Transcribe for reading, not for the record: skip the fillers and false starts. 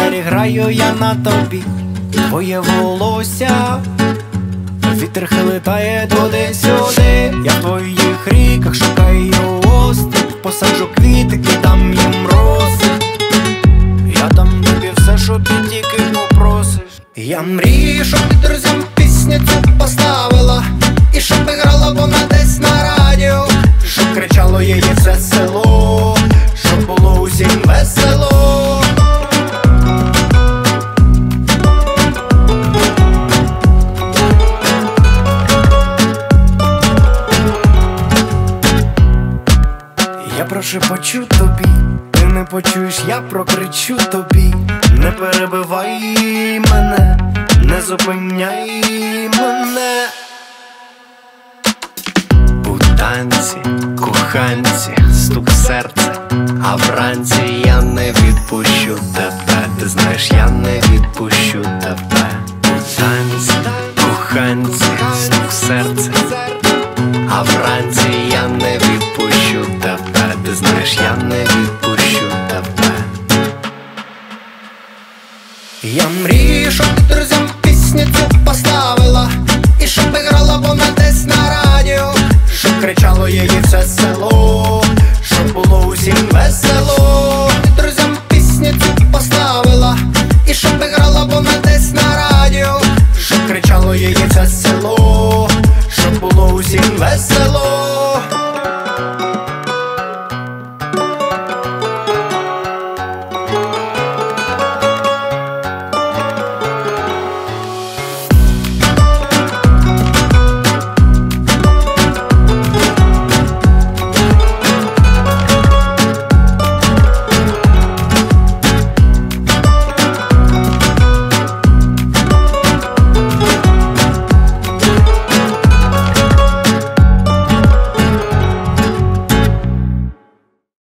гітарі граю я на тобі, твоє волосся, вітер хилитає туди-сюди. Я в твоїх ріках шукаю острів, посаджу квіти і дам їм рози. Я дам тобі все, що ти тільки попросиш. Я мрію, щоб ти друзям пісню цю поставила, і щоб грала вона десь на радіо, щоб кричало її все село, щоб було усім весело. Я прошепочу тобі, ти не почуєш, я прокричу тобі. Не перебивай мене, не зупиняй мене. У танці, коханці, стук серця, а вранці я не відпущу тебе. Ти знаєш, я не відпущу тебе. У танці, коханці, стук серця, а вранці я не відпущу тебе. Ти знаєш, я не відпущу тебе. Я мрію, щоб ти друзям пісню цю поставила, і щоб грала вона десь на радіо, щоб кричало її все село, щоб було усім весело. Ти друзям пісню цю поставила, і щоб грала вона десь на радіо, щоб кричало її все село, щоб було усім весело.